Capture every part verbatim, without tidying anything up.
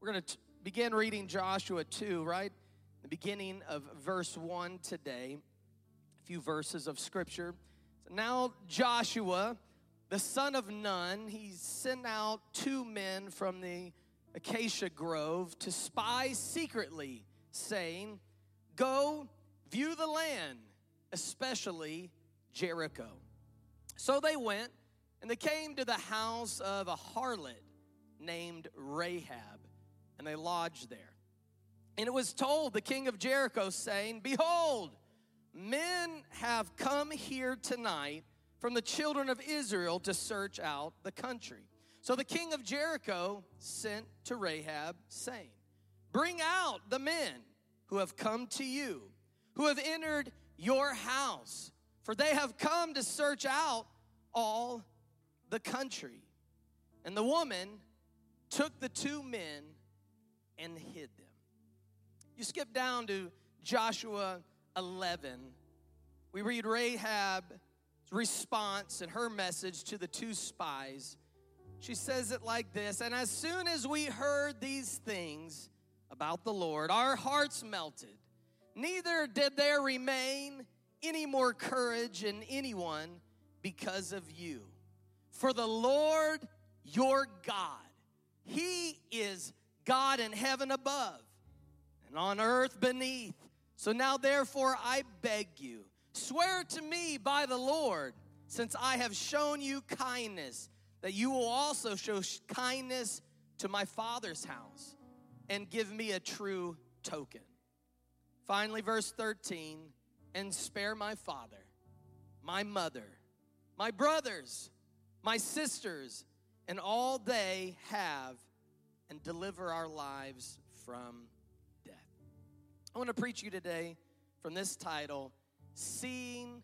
We're going to begin reading Joshua two, right? The beginning of verse one today. A few verses of scripture. So now Joshua, the son of Nun, he sent out two men from the acacia grove to spy secretly, saying, "Go view the land, especially Jericho." So they went, and they came to the house of a harlot named Rahab, and they lodged there. And it was told the king of Jericho, saying, "Behold, men have come here tonight from the children of Israel to search out the country." So the king of Jericho sent to Rahab, saying, "Bring out the men who have come to you, who have entered your house, for they have come to search out all the country." And the woman took the two men and hid them. You skip down to Joshua eleven. We read Rahab's response and her message to the two spies. She says it like this: "And as soon as we heard these things about the Lord, our hearts melted. Neither did there remain any more courage in anyone because of you. For the Lord your God, He is God in heaven above and on earth beneath. So now therefore I beg you, swear to me by the Lord, since I have shown you kindness, that you will also show kindness to my father's house and give me a true token." Finally, verse thirteen, "And spare my father, my mother, my brothers, my sisters, and all they have, and deliver our lives from death." I want to preach you today from this title, Seeing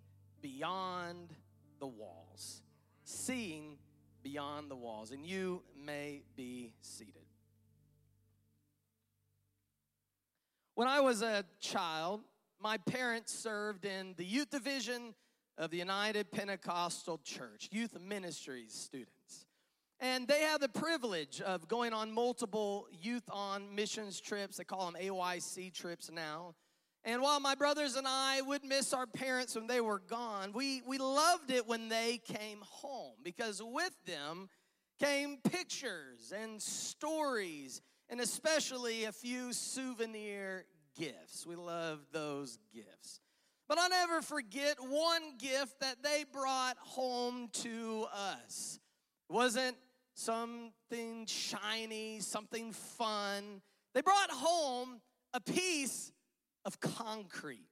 Beyond the Walls. Seeing Beyond the Walls. And you may be seated. When I was a child, my parents served in the youth division of the United Pentecostal Church, youth ministries students. And they had the privilege of going on multiple youth on missions trips. They call them A Y C trips now. And while my brothers and I would miss our parents when they were gone, we, we loved it when they came home, because with them came pictures and stories, and especially a few souvenir gifts. We loved those gifts. But I'll never forget one gift that they brought home to us. It wasn't something shiny, something fun. They brought home a piece of concrete.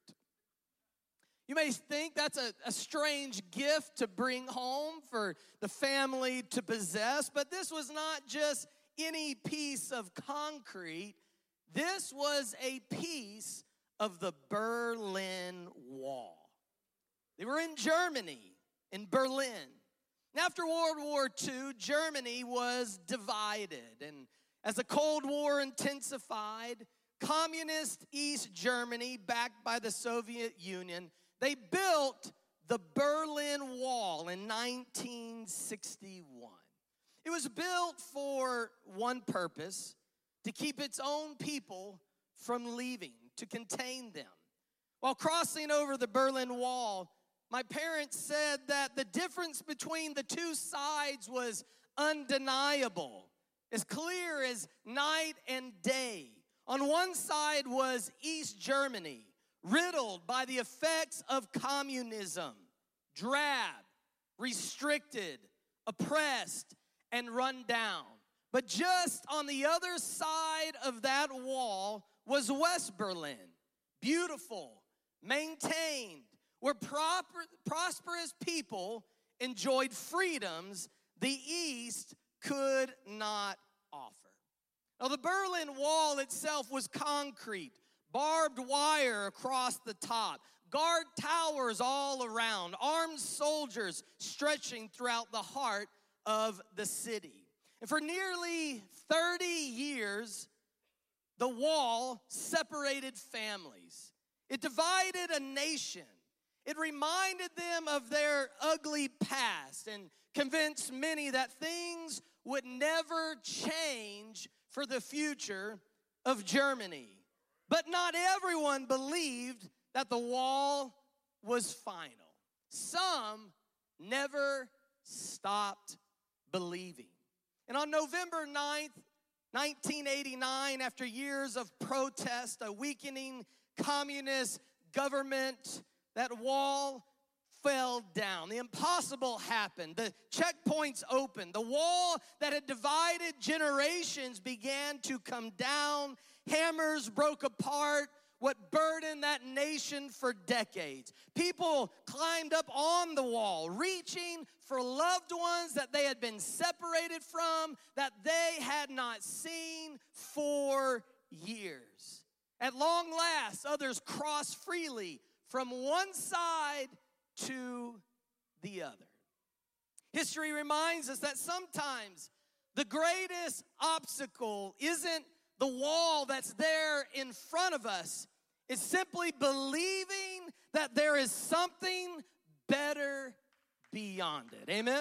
You may think that's a, a strange gift to bring home for the family to possess, but this was not just any piece of concrete. This was a piece of the Berlin Wall. They were in Germany, in Berlin. And after World War Two, Germany was divided. And as the Cold War intensified, communist East Germany, backed by the Soviet Union, they built the Berlin Wall in nineteen sixty-one. It was built for one purpose: to keep its own people from leaving, to contain them. While crossing over the Berlin Wall, my parents said that the difference between the two sides was undeniable, as clear as night and day. On one side was East Germany, riddled by the effects of communism, drab, restricted, oppressed, and run down. But just on the other side of that wall was West Berlin, beautiful, maintained, where proper, prosperous people enjoyed freedoms the East could not offer. Now, the Berlin Wall itself was concrete, barbed wire across the top, guard towers all around, armed soldiers stretching throughout the heart of the city. And for nearly thirty years, the wall separated families. It divided a nation. It reminded them of their ugly past and convinced many that things would never change for the future of Germany. But not everyone believed that the wall was final. Some never stopped believing. And on November ninth, nineteen eighty-nine, after years of protest, a weakening communist government, that wall fell down. The impossible happened. The checkpoints opened. The wall that had divided generations began to come down. Hammers broke apart what burdened that nation for decades. People climbed up on the wall, reaching for loved ones that they had been separated from, that they had not seen for years. At long last, others crossed freely from one side to the other. History reminds us that sometimes the greatest obstacle isn't the wall that's there in front of us. It's simply believing that there is something better beyond it. Amen?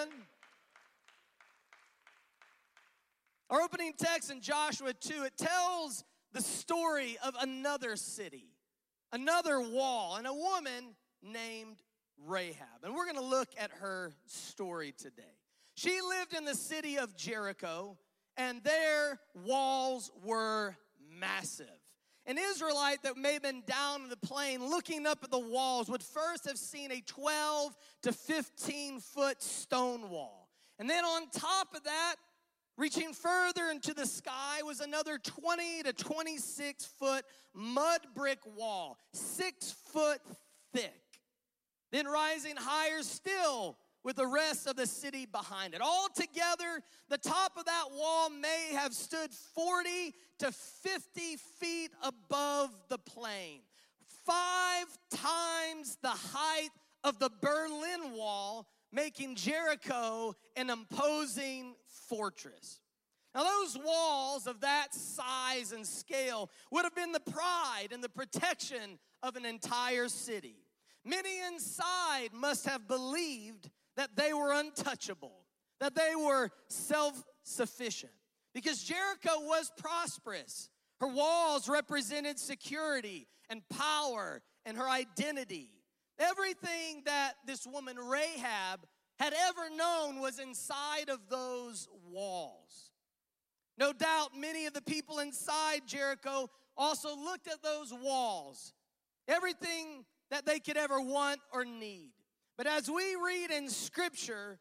Our opening text in Joshua two, it tells the story of another city, another wall, and a woman named Rahab. And we're going to look at her story today. She lived in the city of Jericho, and their walls were massive. An Israelite that may have been down in the plain looking up at the walls would first have seen a twelve to fifteen foot stone wall. And then on top of that, reaching further into the sky, was another twenty to twenty-six foot mud brick wall, six foot thick. Then rising higher still with the rest of the city behind it. All together, the top of that wall may have stood forty to fifty feet above the plain. Five times the height of the Berlin Wall, making Jericho an imposing fortress. Now, those walls of that size and scale would have been the pride and the protection of an entire city. Many inside must have believed that they were untouchable, that they were self-sufficient, because Jericho was prosperous. Her walls represented security and power and her identity. Everything that this woman Rahab had ever known was inside of those walls. No doubt many of the people inside Jericho also looked at those walls, everything that they could ever want or need. But as we read in Scripture,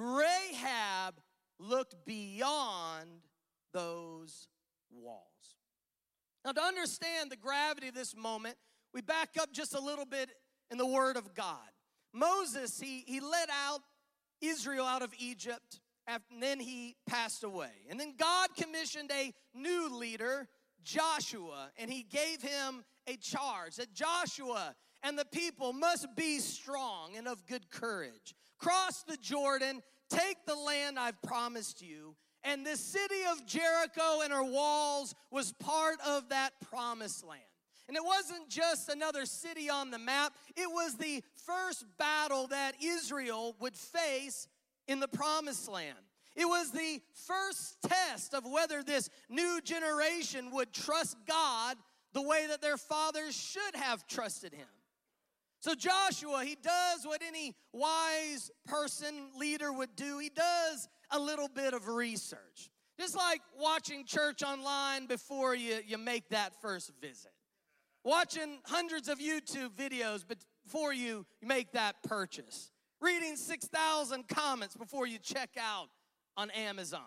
Rahab looked beyond those walls. Now, to understand the gravity of this moment, we back up just a little bit in the Word of God. Moses, he, he led out Israel out of Egypt, and then he passed away. And then God commissioned a new leader, Joshua, and he gave him a charge that Joshua and the people must be strong and of good courage. Cross the Jordan, take the land I've promised you. And the city of Jericho and her walls was part of that promised land. And it wasn't just another city on the map. It was the first battle that Israel would face in the promised land. It was the first test of whether this new generation would trust God the way that their fathers should have trusted him. So Joshua, he does what any wise person, leader would do. He does a little bit of research. Just like watching church online before you, you make that first visit. Watching hundreds of YouTube videos before you make that purchase. Reading six thousand comments before you check out on Amazon.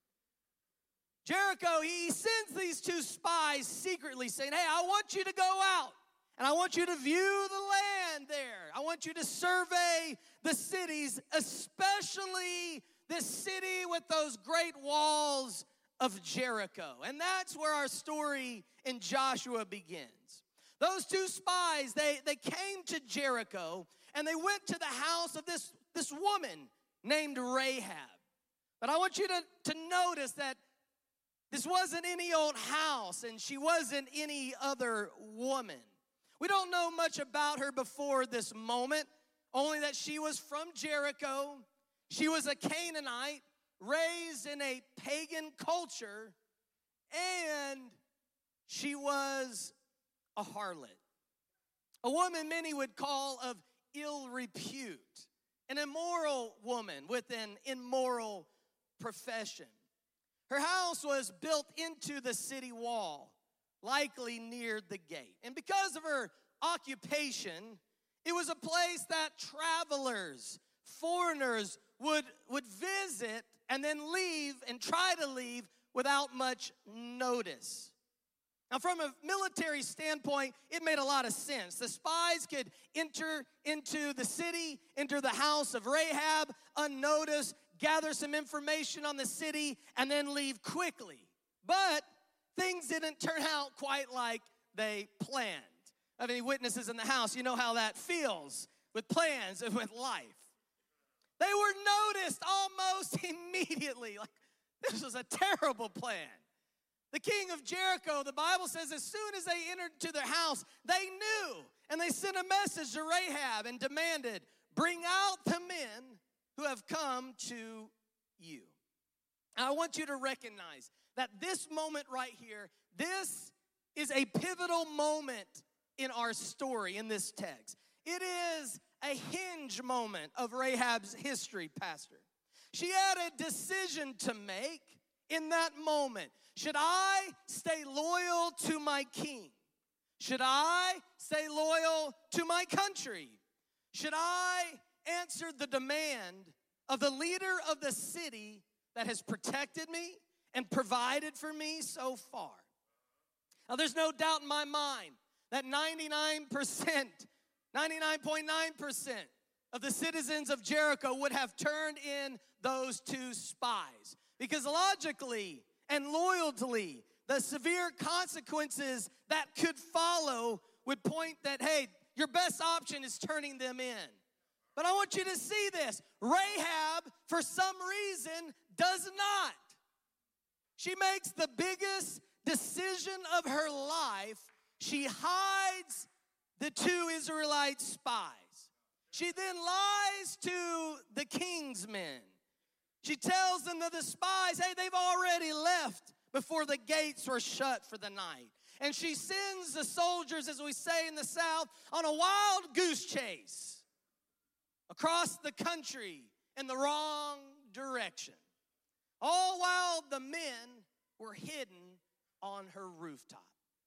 Jericho, he sends these two spies secretly saying, hey, I want you to go out. And I want you to view the land there. I want you to survey the cities, especially this city with those great walls of Jericho. And that's where our story in Joshua begins. Those two spies, they, they came to Jericho, and they went to the house of this, this woman named Rahab. But I want you to, to notice that this wasn't any old house, and she wasn't any other woman. We don't know much about her before this moment, only that she was from Jericho. She was a Canaanite, raised in a pagan culture, and she was a harlot, a woman many would call of ill repute, an immoral woman with an immoral profession. Her house was built into the city wall, likely near the gate. And because of her occupation, it was a place that travelers, foreigners would, would visit and then leave and try to leave without much notice. Now, from a military standpoint, it made a lot of sense. The spies could enter into the city, enter the house of Rahab unnoticed, gather some information on the city, and then leave quickly. But things didn't turn out quite like they planned. I have any witnesses in the house? You know how that feels with plans and with life. They were noticed almost immediately. Like, this was a terrible plan. The king of Jericho, the Bible says, as soon as they entered into their house, they knew. And they sent a message to Rahab and demanded, bring out the men who have come to you. And I want you to recognize that this moment right here, this is a pivotal moment in our story, in this text. It is a hinge moment of Rahab's history, Pastor. She had a decision to make in that moment. Should I stay loyal to my king? Should I stay loyal to my country? Should I answer the demand of the leader of the city that has protected me and provided for me so far? Now, there's no doubt in my mind that ninety-nine percent, ninety-nine point nine percent of the citizens of Jericho would have turned in those two spies. Because logically and loyally, the severe consequences that could follow would point that, hey, your best option is turning them in. But I want you to see this. Rahab, for some reason, does not. She makes the biggest decision of her life. She hides the two Israelite spies. She then lies to the king's men. She tells them that the spies, hey, they've already left before the gates were shut for the night. And she sends the soldiers, as we say in the South, on a wild goose chase across the country in the wrong direction. All while the men were hidden on her rooftop.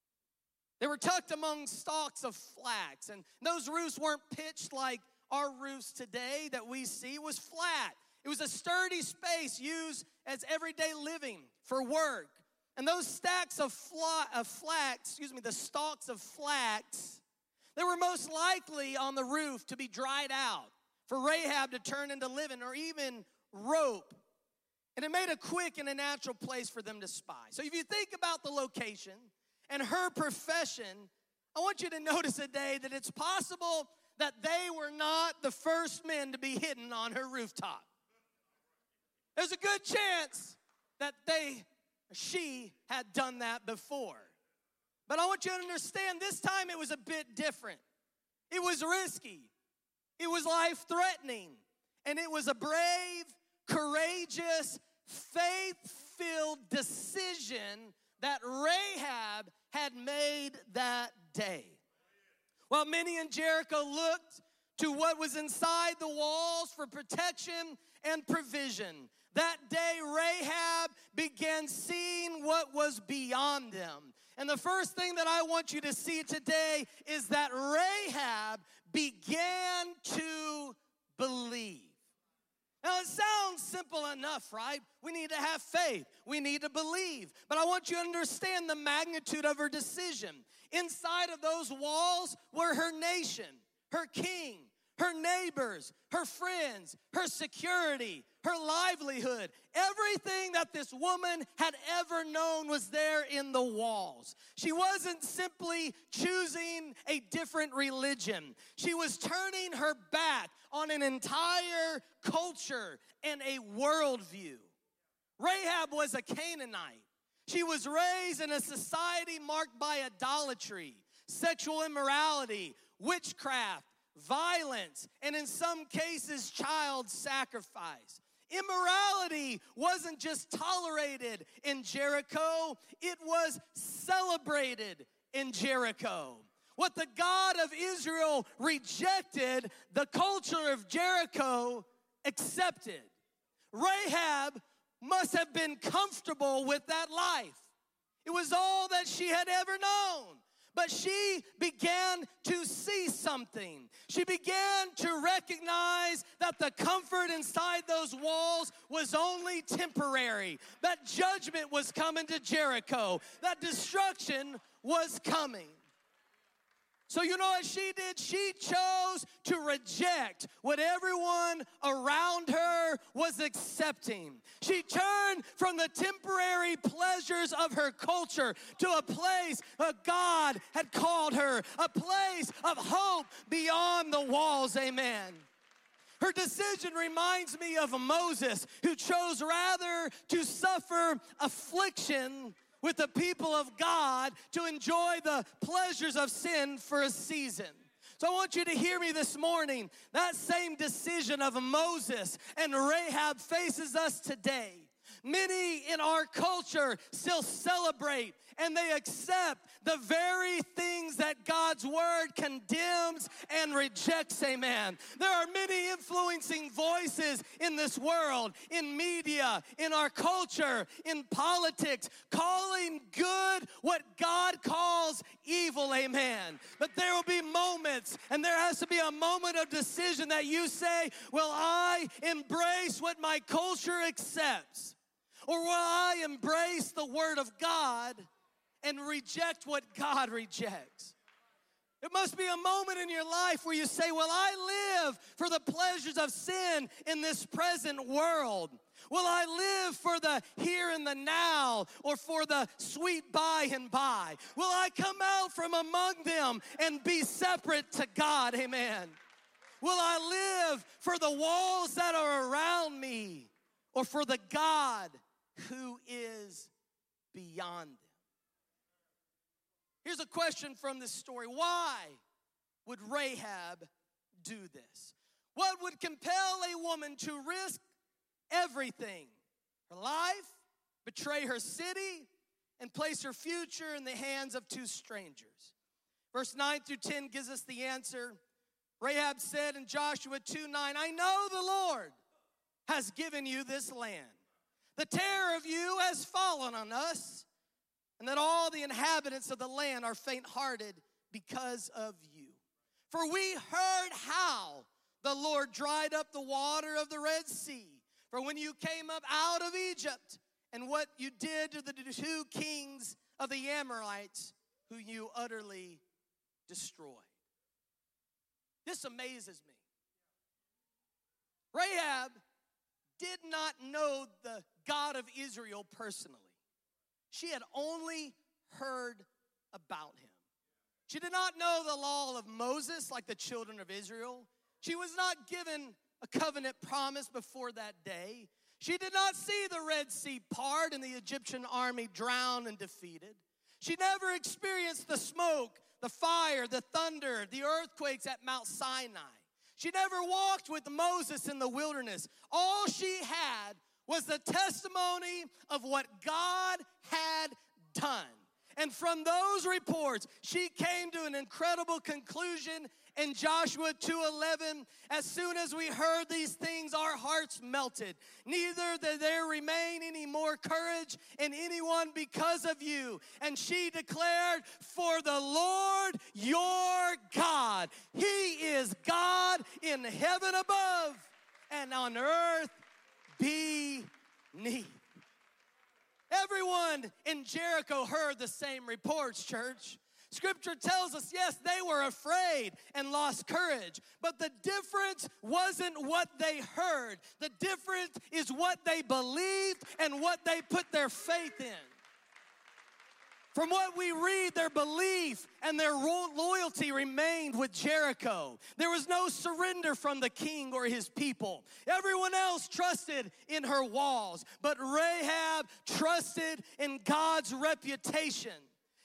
They were tucked among stalks of flax, and those roofs weren't pitched like our roofs today that we see. It was flat. It was a sturdy space used as everyday living for work. And those stacks of, fla- of flax, excuse me, the stalks of flax, they were most likely on the roof to be dried out for Rahab to turn into living, or even rope. And it made a quick and a natural place for them to spy. So if you think about the location and her profession, I want you to notice today that it's possible that they were not the first men to be hidden on her rooftop. There's a good chance that they, she had done that before. But I want you to understand, this time it was a bit different. It was risky. It was life-threatening. And it was a brave, courageous, faith-filled decision that Rahab had made that day. While many in Jericho looked to what was inside the walls for protection and provision, that day Rahab began seeing what was beyond them. And the first thing that I want you to see today is that Rahab began to believe. Now, it sounds simple enough, right? We need to have faith. We need to believe. But I want you to understand the magnitude of her decision. Inside of those walls were her nation, her king, her neighbors, her friends, her security, her livelihood. Everything that this woman had ever known was there in the walls. She wasn't simply choosing a different religion. She was turning her back on an entire culture and a worldview. Rahab was a Canaanite. She was raised in a society marked by idolatry, sexual immorality, witchcraft, violence, and in some cases, child sacrifice. Immorality wasn't just tolerated in Jericho, it was celebrated in Jericho. What the God of Israel rejected, the culture of Jericho accepted. Rahab must have been comfortable with that life. It was all that she had ever known. But she began to see something. She began to recognize that the comfort inside those walls was only temporary. That judgment was coming to Jericho. That destruction was coming. So you know what she did? She chose to reject what everyone around her was accepting. She turned from the temporary pleasures of her culture to a place that God had called her, a place of hope beyond the walls, amen. Her decision reminds me of Moses, who chose rather to suffer affliction with the people of God to enjoy the pleasures of sin for a season. So I want you to hear me this morning. That same decision of Moses and Rahab faces us today. Many in our culture still celebrate and they accept the very things that God's word condemns and rejects, amen. There are many influencing voices in this world, in media, in our culture, in politics, calling good what God calls evil, amen. But there will be moments, and there has to be a moment of decision that you say, will I embrace what my culture accepts? Or will I embrace the word of God and reject what God rejects? It must be a moment in your life where you say, will I live for the pleasures of sin in this present world? Will I live for the here and the now, or for the sweet by and by? Will I come out from among them and be separate to God? Amen. Will I live for the walls that are around me, or for the God who is beyond them? Here's a question from this story. Why would Rahab do this? What would compel a woman to risk everything? Her life, betray her city, and place her future in the hands of two strangers. Verse nine through ten gives us the answer. Rahab said in Joshua two nine, I know the Lord has given you this land. The terror of you has fallen on us, and that all the inhabitants of the land are faint-hearted because of you. For we heard how the Lord dried up the water of the Red Sea, for when you came up out of Egypt, and what you did to the two kings of the Amorites, who you utterly destroyed. This amazes me. Rahab did not know the God of Israel personally. She had only heard about him. She did not know the law of Moses like the children of Israel. She was not given a covenant promise before that day. She did not see the Red Sea part and the Egyptian army drowned and defeated. She never experienced the smoke, the fire, the thunder, the earthquakes at Mount Sinai. She never walked with Moses in the wilderness. All she had was the testimony of what God had done. And from those reports, she came to an incredible conclusion in Joshua two eleven. As soon as we heard these things, our hearts melted. Neither did there remain any more courage in anyone because of you. And she declared, for the Lord your God, he is God in heaven above and on earth beneath. Everyone in Jericho heard the same reports, church. Scripture tells us, yes, they were afraid and lost courage. But the difference wasn't what they heard. The difference is what they believed and what they put their faith in. From what we read, their belief and their loyalty remained with Jericho. There was no surrender from the king or his people. Everyone else trusted in her walls, but Rahab trusted in God's reputation.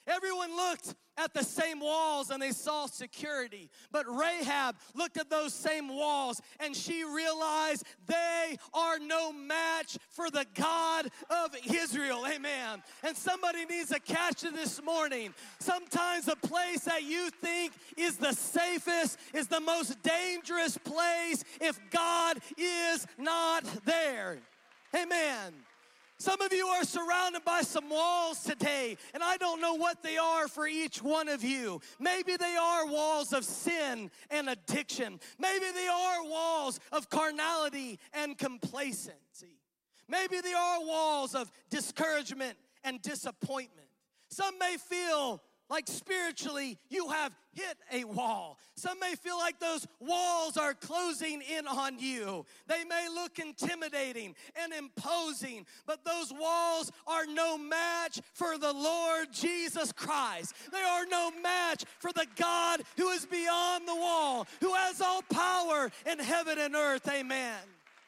Everyone looked at the same walls and they saw security. But Rahab looked at those same walls and she realized they are no match for the God of Israel. Amen. And somebody needs to catch it this morning. Sometimes the place that you think is the safest is the most dangerous place if God is not there. Amen. Some of you are surrounded by some walls today, and I don't know what they are for each one of you. Maybe they are walls of sin and addiction. Maybe they are walls of carnality and complacency. Maybe they are walls of discouragement and disappointment. Some may feel like spiritually you have hit a wall. Some may feel like those walls are closing in on you. They may look intimidating and imposing, but those walls are no match for the Lord Jesus Christ. They are no match for the God who is beyond the wall, who has all power in heaven and earth. Amen.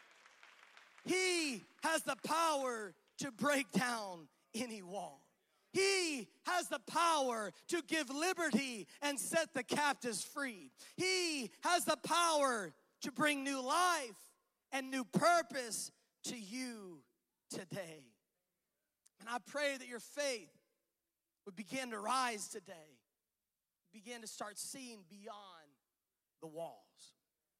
He has the power to break down any wall. He has the power to give liberty and set the captives free. He has the power to bring new life and new purpose to you today. And I pray that your faith would begin to rise today. Begin to start seeing beyond the walls.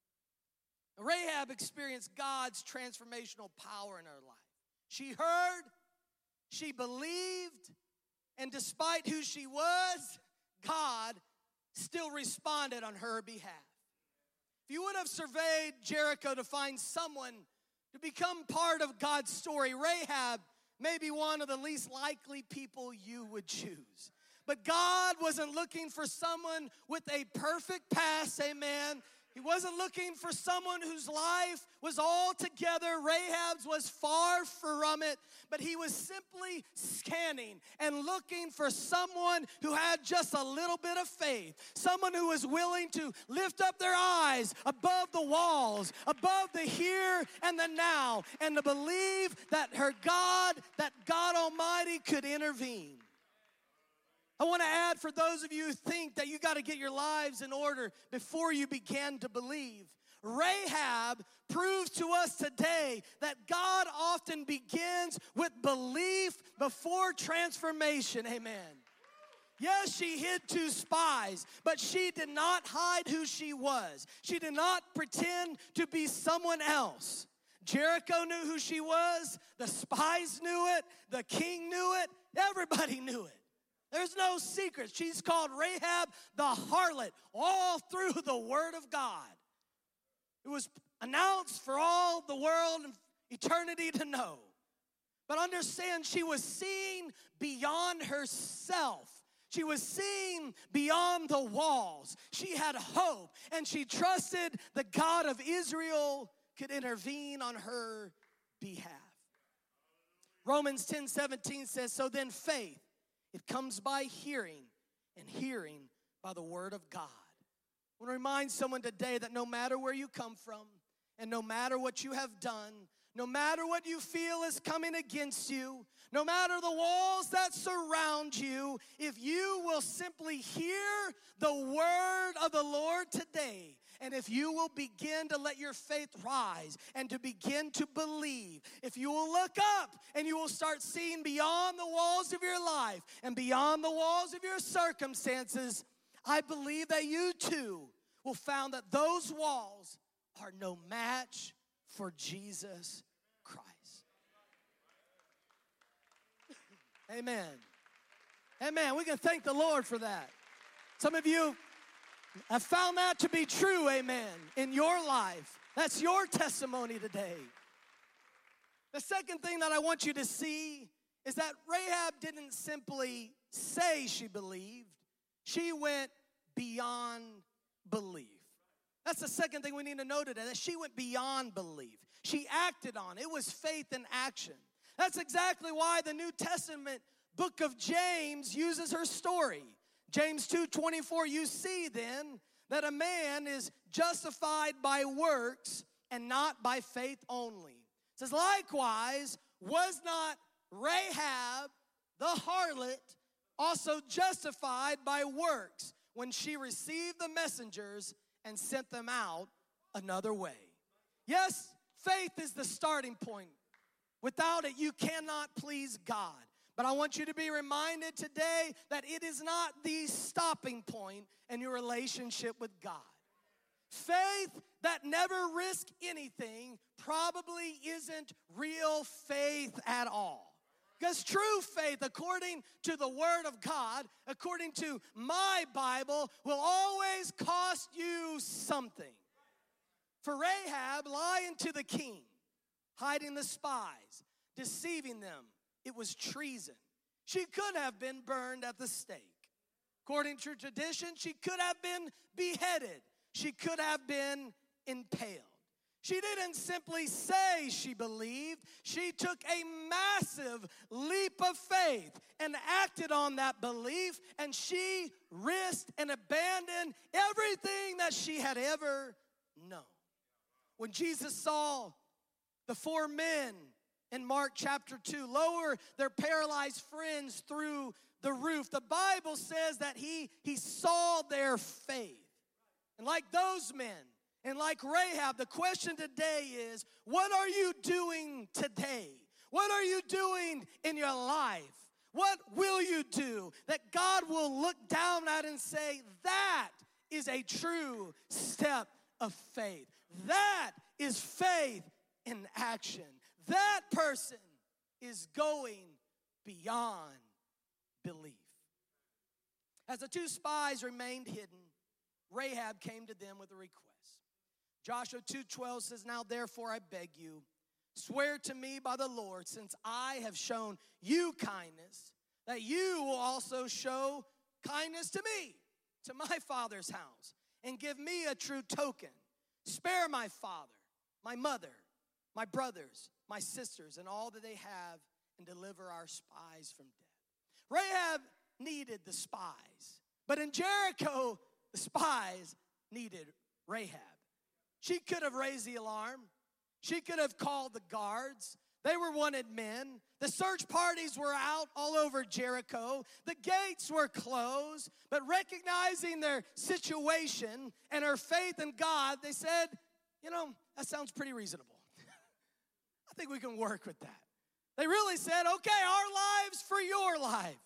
Rahab experienced God's transformational power in her life. She heard, she believed, and despite who she was, God still responded on her behalf. If you would have surveyed Jericho to find someone to become part of God's story, Rahab may be one of the least likely people you would choose. But God wasn't looking for someone with a perfect past, amen. He wasn't looking for someone whose life was all together. Rahab's was far from it, but he was simply scanning and looking for someone who had just a little bit of faith, someone who was willing to lift up their eyes above the walls, above the here and the now, and to believe that her God, that God Almighty could intervene. I want to add, for those of you who think that you got to get your lives in order before you begin to believe, Rahab proves to us today that God often begins with belief before transformation. Amen. Yes, she hid two spies, but she did not hide who she was. She did not pretend to be someone else. Jericho knew who she was. The spies knew it. The king knew it. Everybody knew it. There's no secret. She's called Rahab the harlot all through the Word of God. It was announced for all the world and eternity to know. But understand, she was seeing beyond herself. She was seeing beyond the walls. She had hope, and she trusted the God of Israel could intervene on her behalf. Romans ten seventeen says, so then faith, it comes by hearing, and hearing by the word of God. I want to remind someone today that no matter where you come from, and no matter what you have done, no matter what you feel is coming against you, no matter the walls that surround you, if you will simply hear the word of the Lord today, and if you will begin to let your faith rise and to begin to believe, if you will look up and you will start seeing beyond the walls of your life and beyond the walls of your circumstances, I believe that you too will find that those walls are no match for Jesus Christ. Amen. Amen. We can thank the Lord for that. Some of you have found that to be true, amen, in your life. That's your testimony today. The second thing that I want you to see is that Rahab didn't simply say she believed. She went beyond belief. That's the second thing we need to know today, that she went beyond belief. She acted on it. It was faith in action. That's exactly why the New Testament book of James uses her story. James two twenty-four, you see then that a man is justified by works and not by faith only. It says, likewise, was not Rahab the harlot also justified by works when she received the messengers and sent them out another way. Yes, faith is the starting point. Without it, you cannot please God. But I want you to be reminded today that it is not the stopping point in your relationship with God. Faith that never risks anything probably isn't real faith at all. Because true faith, according to the Word of God, according to my Bible, will always cost you something. For Rahab lying to the king, hiding the spies, deceiving them, it was treason. She could have been burned at the stake. According to tradition, she could have been beheaded. She could have been impaled. She didn't simply say she believed. She took a massive leap of faith and acted on that belief, and she risked and abandoned everything that she had ever known. When Jesus saw the four men in Mark chapter two lower their paralyzed friends through the roof, the Bible says that he, he saw their faith. And like those men, and like Rahab, the question today is, what are you doing today? What are you doing in your life? What will you do that God will look down at and say, that is a true step of faith. That is faith in action. That person is going beyond belief. As the two spies remained hidden, Rahab came to them with a request. Joshua two twelve says, now therefore I beg you, swear to me by the Lord, since I have shown you kindness, that you will also show kindness to me, to my father's house, and give me a true token. Spare my father, my mother, my brothers, my sisters, and all that they have, and deliver our spies from death. Rahab needed the spies, but in Jericho, the spies needed Rahab. She could have raised the alarm. She could have called the guards. They were wanted men. The search parties were out all over Jericho. The gates were closed. But recognizing their situation and her faith in God, they said, you know, that sounds pretty reasonable. I think we can work with that. They really said, okay, our lives for your life.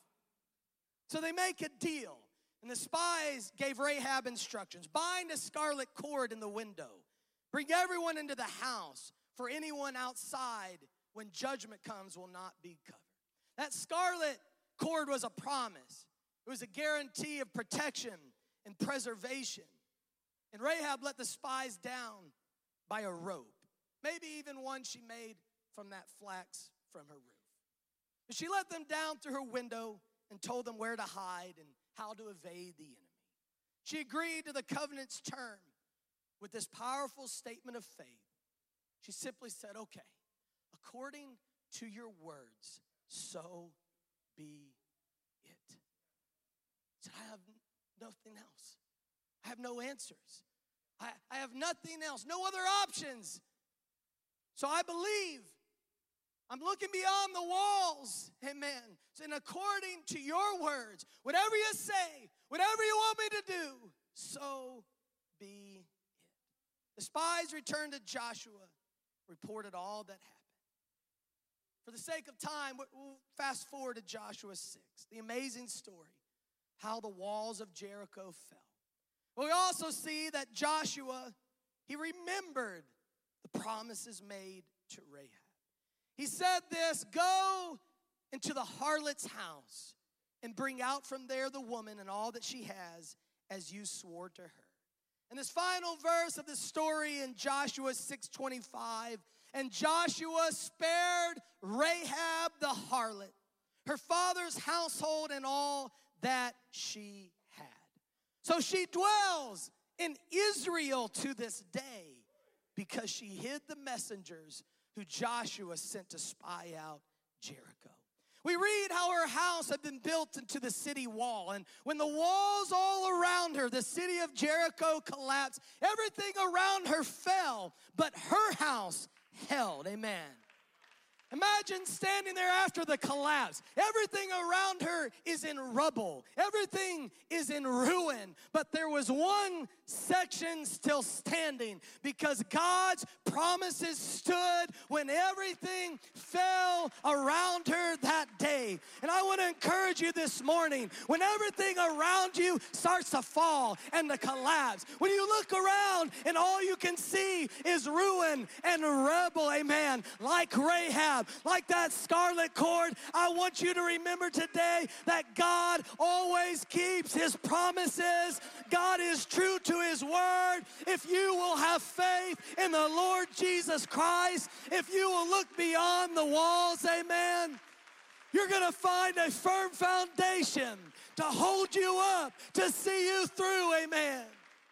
So they make a deal. And the spies gave Rahab instructions. Bind a scarlet cord in the window. Bring everyone into the house, for anyone outside when judgment comes will not be covered. That scarlet cord was a promise. It was a guarantee of protection and preservation. And Rahab let the spies down by a rope. Maybe even one she made from that flax from her roof. But she let them down through her window and told them where to hide and how to evade the enemy. She agreed to the covenant's term with this powerful statement of faith. She simply said, okay, according to your words, so be it. She said, I have nothing else. I have no answers. I, I have nothing else, no other options. So I believe. I'm looking beyond the walls, amen. So, and according to your words, whatever you say, whatever you want me to do, so be it. The spies returned to Joshua, reported all that happened. For the sake of time, we'll fast forward to Joshua six, the amazing story, how the walls of Jericho fell. But we also see that Joshua, he remembered the promises made to Rahab. He said this, go into the harlot's house and bring out from there the woman and all that she has, as you swore to her. And this final verse of the story in Joshua six twenty-five, and Joshua spared Rahab the harlot, her father's household, and all that she had. So she dwells in Israel to this day because she hid the messengers who Joshua sent to spy out Jericho. We read how her house had been built into the city wall, and when the walls all around her, the city of Jericho, collapsed, everything around her fell, but her house held. Amen. Imagine standing there after the collapse. Everything around her is in rubble. Everything is in ruin. But there was one section still standing because God's promises stood when everything fell around her that day. And I want to encourage you this morning, when everything around you starts to fall and to collapse, when you look around and all you can see is ruin and rubble, amen, like Rahab, like that scarlet cord, I want you to remember today that God always keeps his promises. God is true to his word. If you will have faith in the Lord Jesus Christ, if you will look beyond the walls, amen, you're going to find a firm foundation to hold you up, to see you through, amen.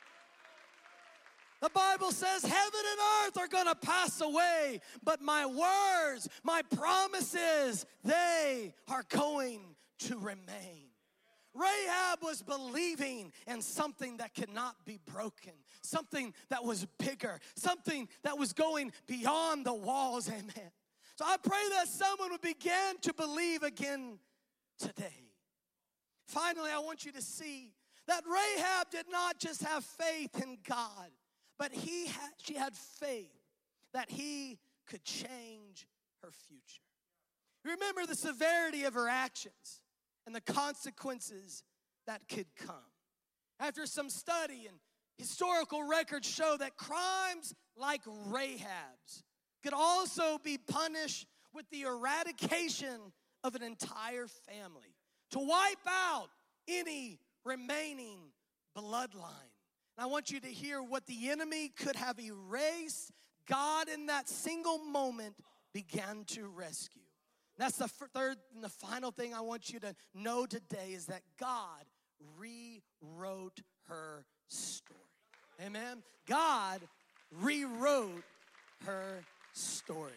The Bible says heaven and earth are going to pass away, but my words, my promises, they are going to remain. Rahab was believing in something that could not be broken, something that was bigger, something that was going beyond the walls, amen. So I pray that someone would begin to believe again today. Finally, I want you to see that Rahab did not just have faith in God, but he had, she had faith that he could change her future. Remember the severity of her actions and the consequences that could come. After some study and historical records show that crimes like Rahab's could also be punished with the eradication of an entire family, to wipe out any remaining bloodline. And I want you to hear what the enemy could have erased. God in that single moment began to rescue. That's the third and the final thing I want you to know today is that God rewrote her story. Amen? God rewrote her story.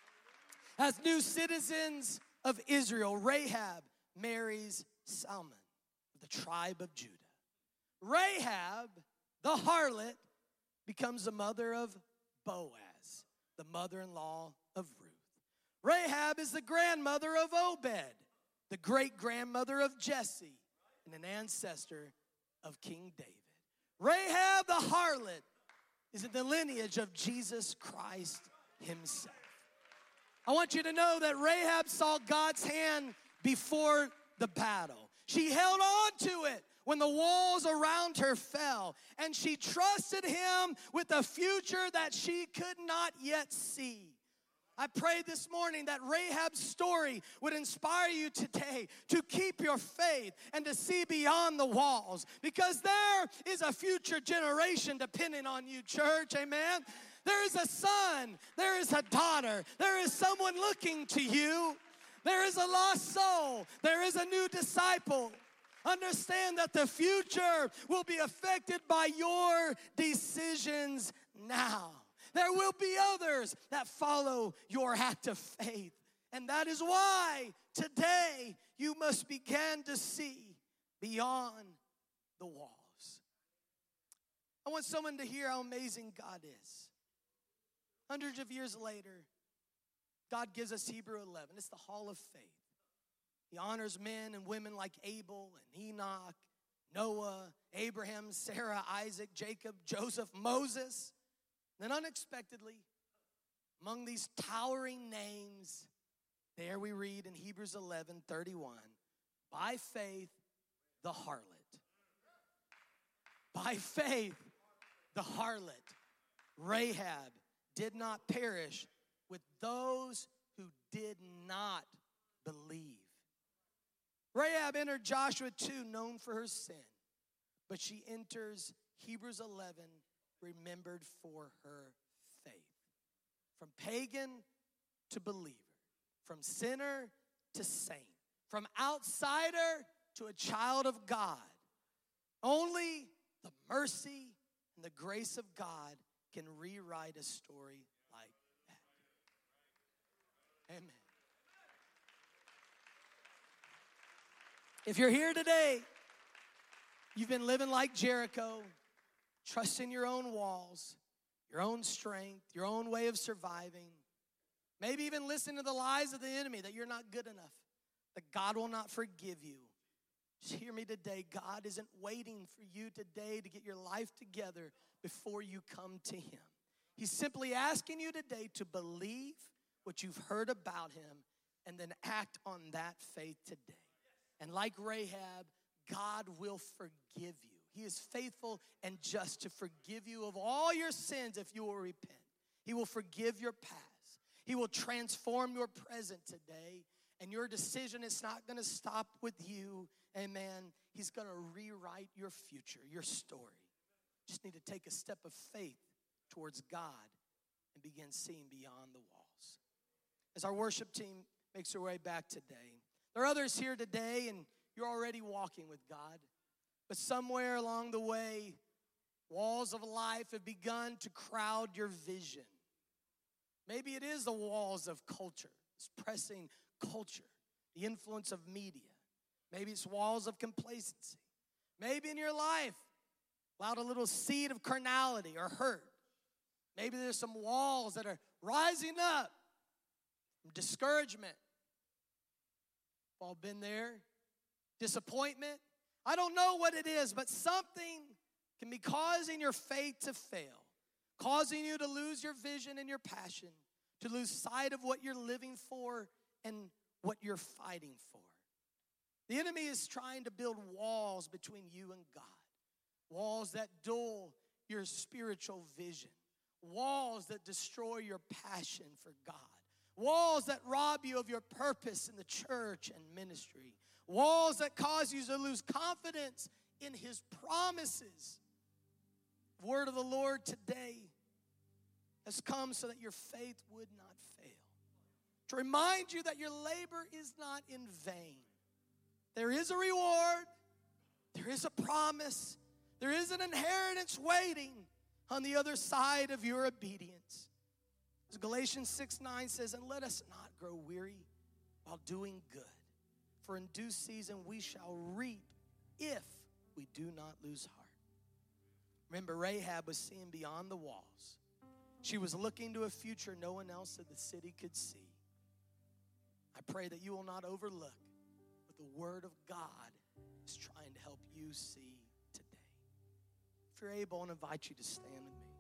As new citizens of Israel, Rahab marries Salmon of the tribe of Judah. Rahab, the harlot, becomes the mother of Boaz, the mother-in-law of Ruth. Rahab is the grandmother of Obed, the great-grandmother of Jesse, and an ancestor of King David. Rahab, the harlot, is in the lineage of Jesus Christ himself. I want you to know that Rahab saw God's hand before the battle. She held on to it when the walls around her fell, and she trusted him with a future that she could not yet see. I pray this morning that Rahab's story would inspire you today to keep your faith and to see beyond the walls, because there is a future generation depending on you, church, amen? There is a son, there is a daughter, there is someone looking to you. There is a lost soul, there is a new disciple. Understand that the future will be affected by your decisions now. There will be others that follow your act of faith. And that is why today you must begin to see beyond the walls. I want someone to hear how amazing God is. Hundreds of years later, God gives us Hebrews eleven. It's the hall of faith. He honors men and women like Abel and Enoch, Noah, Abraham, Sarah, Isaac, Jacob, Joseph, Moses. Then unexpectedly, among these towering names, there we read in Hebrews eleven thirty-one, by faith, the harlot. By faith, the harlot, Rahab, did not perish with those who did not believe. Rahab entered Joshua two known for her sin, but she enters Hebrews eleven remembered for her faith. From pagan to believer, from sinner to saint, from outsider to a child of God. Only the mercy and the grace of God can rewrite a story like that. Amen. If you're here today, you've been living like Jericho, trusting your own walls, your own strength, your own way of surviving. Maybe even listening to the lies of the enemy that you're not good enough, that God will not forgive you. Just hear me today. God isn't waiting for you today to get your life together before you come to him. He's simply asking you today to believe what you've heard about him and then act on that faith today. And like Rahab, God will forgive you. He is faithful and just to forgive you of all your sins if you will repent. He will forgive your past. He will transform your present today. And your decision is not going to stop with you. Amen. He's going to rewrite your future, your story. Just need to take a step of faith towards God and begin seeing beyond the walls. As our worship team makes their way back today, there are others here today and you're already walking with God. But somewhere along the way, walls of life have begun to crowd your vision. Maybe it is the walls of culture, it's pressing culture, the influence of media. Maybe it's walls of complacency. Maybe in your life, allowed a little seed of carnality or hurt. Maybe there's some walls that are rising up from discouragement. We've all been there. Disappointment. I don't know what it is, but something can be causing your faith to fail, causing you to lose your vision and your passion, to lose sight of what you're living for and what you're fighting for. The enemy is trying to build walls between you and God, walls that dull your spiritual vision, walls that destroy your passion for God, walls that rob you of your purpose in the church and ministry, walls that cause you to lose confidence in his promises. The word of the Lord today has come so that your faith would not fail. To remind you that your labor is not in vain. There is a reward. There is a promise. There is an inheritance waiting on the other side of your obedience. As Galatians six nine says, and let us not grow weary while doing good. For in due season we shall reap if we do not lose heart. Remember, Rahab was seeing beyond the walls. She was looking to a future no one else in the city could see. I pray that you will not overlook what the word of God is trying to help you see today. If you're able, I want to invite you to stand with me.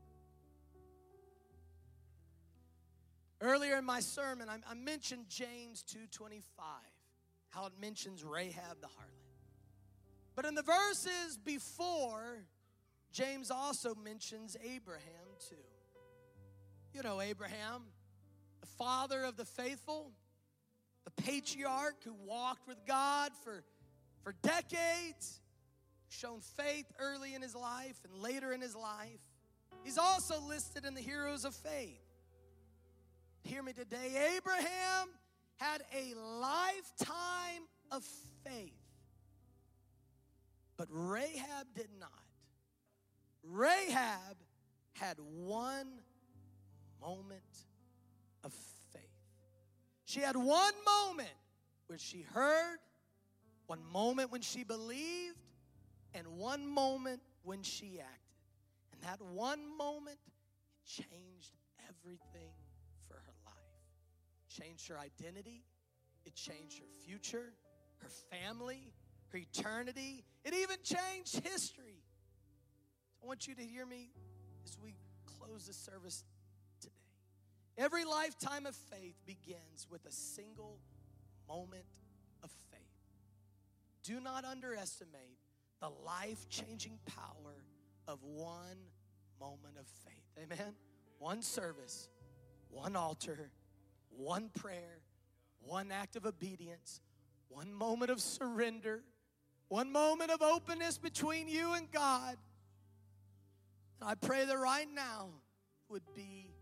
Earlier in my sermon, I, I mentioned James two twenty-five, how it mentions Rahab the harlot. But in the verses before, James also mentions Abraham too. You know Abraham, the father of the faithful, the patriarch who walked with God for, for decades, shown faith early in his life and later in his life. He's also listed in the heroes of faith. Hear me today. Abraham had a lifetime of faith, but Rahab did not. Rahab had one moment of faith. She had one moment where she heard, one moment when she believed, and one moment when she acted. And that one moment, it changed everything for her life. It changed her identity. It changed her future, her family, her eternity. It even changed history. I want you to hear me as we close the service today. Every lifetime of faith begins with a single moment of faith. Do not underestimate the life-changing power of one moment of faith. Amen? One service, one altar, one prayer, one act of obedience, one moment of surrender, one moment of openness between you and God. And I pray that right now would be